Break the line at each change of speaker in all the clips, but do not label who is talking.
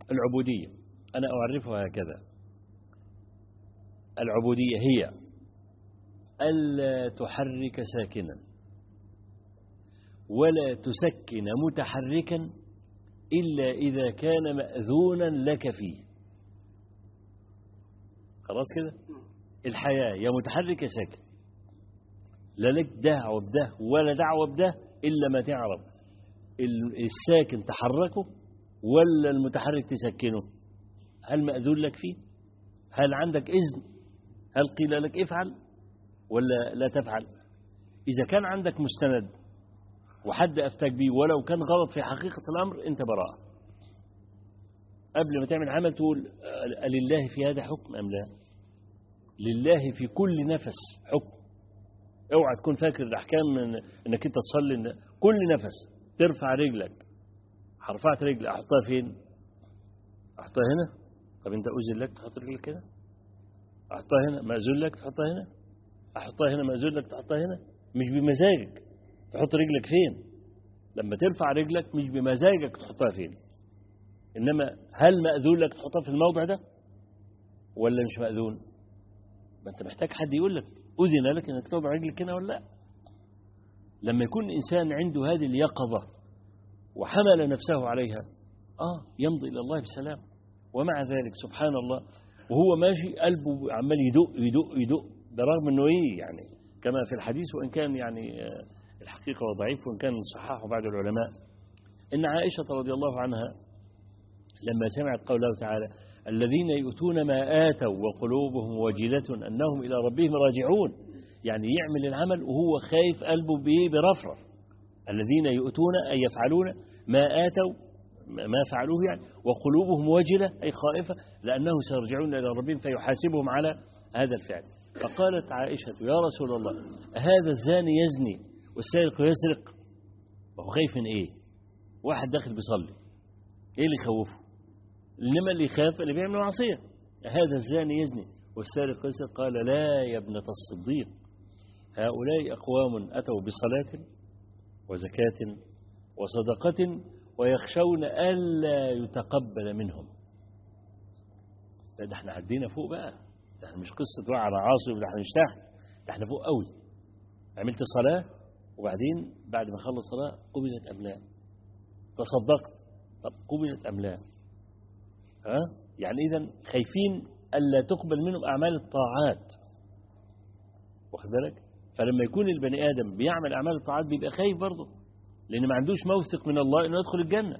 العبودية أنا أعرفها هكذا: العبودية هي ألا تحرك ساكنا ولا تسكن متحركا إلا إذا كان مأذونا لك فيه. خلاص كده؟ الحياة يا متحرك يا ساكن، لا لك دعوة بده ولا دعوة بده إلا ما تعرف الساكن تحركه ولا المتحرك تسكنه. هل مأذون لك فيه؟ هل عندك إذن؟ هل قيل لك افعل ولا لا تفعل؟ إذا كان عندك مستند وحد أفتاك بيه ولو كان غلط في حقيقة الأمر أنت براء. قبل ما تعمل عمل تقول لله في هذا حكم أم لا؟ لله في كل نفس حكم. اوعى تكون فاكر الأحكام انك انت تصلي كل نفس ترفع رجلك. رفعت رجل احطها فين؟ احطها هنا. طب انت أذن لك تحط رجلك كده؟ احطها هنا. مأذون لك تحطها هنا. احطها هنا. مأذون لك تحطها هنا. مش بمزاجك تحط رجلك فين. لما ترفع رجلك مش بمزاجك تحطها فين، انما هل مأذون لك تحطها في الموضع ده ولا مش مأذون؟ ما انت محتاج حد يقول لك أذن لك انك توضع رجلك هنا ولا لا. لما يكون الإنسان عنده هذه اليقظة وحمل نفسه عليها يمضي إلى الله بسلام. ومع ذلك سبحان الله وهو ماشي قلبه عمال يدق يدق يدق، برغم انه يعني كما في الحديث، وإن كان يعني الحقيقة ضعيف، وإن كان صححه بعض العلماء، إن عائشة رضي الله عنها لما سمعت قوله تعالى: الذين يؤتون ما آتوا وقلوبهم وجلة أنهم إلى ربهم راجعون، يعني يعمل العمل وهو خايف قلبه برفرف. الذين يؤتون أي يفعلون ما آتوا ما فعلوه يعني، وقلوبهم وجلة أي خائفة لأنهم سيرجعون إلى ربهم فيحاسبهم على هذا الفعل. فقالت عائشة: يا رسول الله، هذا الزاني يزني والسارق يسرق؟ وهو خايف من إيه؟ واحد داخل بيصلي، إيه اللي يخوفه؟ إنما اللي يخاف اللي بيعمل معصية. هذا الزاني يزني والسارق يسرق. قال: لا يا ابنة الصديق، هؤلاء أقوام أتوا بصلاة وزكاة وصدقة ويخشون ألا يتقبل منهم. لا ده احنا عدينا فوق بقى، ده احنا مش قصة وقع على عاصم، ده احنا مش تحت، ده احنا فوق قوي. عملت صلاة وبعدين بعد ما خلص صلاة قبلت أم لا؟ تصدقت، طب قبلت أم لا؟ يعني إذن خايفين ألا تقبل منهم أعمال الطاعات، واخد بالك؟ فلما يكون البني آدم بيعمل أعمال الطاعات بيبقى خايف برضه، لأن ما عندوش موثق من الله إنه يدخل الجنة.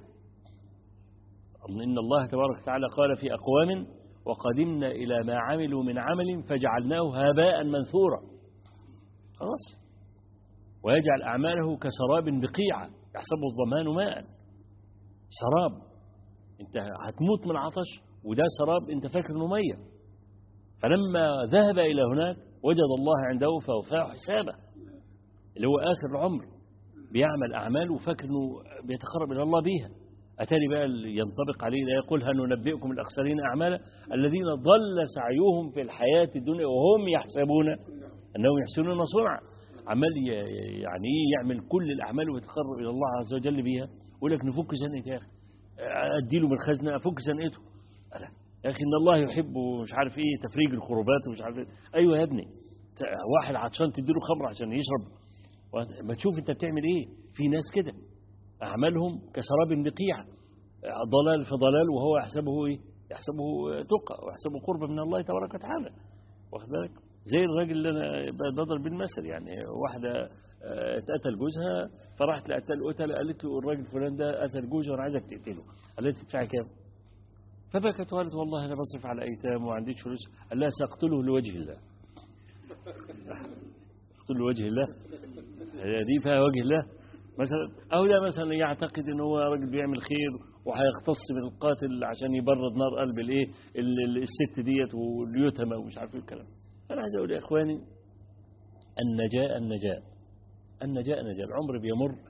إن الله تبارك وتعالى قال في أقوام: وقدمنا إلى ما عملوا من عمل فجعلناه هباء منثورا. خلاص. ويجعل أعماله كسراب بقيعة يحسبه الظمآن ماء. سراب، أنت هتموت من عطش، وده سراب أنت فاكر إنه مية. فلما ذهب إلى هناك وجد الله عنده فوفاه حسابه، اللي هو آخر العمر بيعمل أعمال وفاكر إنه بيتقرب إلى الله بيها. أتاري بقى ينطبق عليه: لا يقول هل ننبئكم الأخسرين أعمالا الذين ضل سعيهم في الحياة الدنيا وهم يحسبون أنهم يحسنون صنعا. عمال يعني يعمل كل الأعمال ويتقرب إلى الله عز وجل بيها، يقول لك نفك زنقة يا أخي، أديله من الخزنة أفك زنقته. يا أخي إن الله يحب مش عارف إيه تفريج الكروبات ومش عارف إيه. أيوة يا ابني، واحد عطشان تديله خمر عشان يشرب، ما تشوف أنت بتعمل إيه. في ناس كده أعمالهم كسراب بقيعة، ضلال في ضلال، وهو يحسبه إيه؟ يحسبه تقى ويحسبه قرب من الله تبارك وتعالى، واخد بالك؟ زي الراجل اللي أنا بضرب بالمثل، يعني واحدة اتقتل جوزها فراحت لقتل قالت له الراجل فلان ده قتل جوزي وأنا عايزك تقتله. قالت تدفعي كام؟ فبكت وقالت والله أنا بصرف على أيتام وما عنديش فلوس. قال لها سأقتله لوجه الله. اقتله لوجه الله، دي فيها وجه الله مثلا؟ أو لا مثلا يعتقد إن هو راجل بيعمل خير وهيختص بالقاتل عشان يبرد نار قلب الايه الست ديت واليتامى ومش عارف ايه الكلام. انا عايز اقول يا اخواني، النجاء النجاء النجاء النجاء. العمر بيمر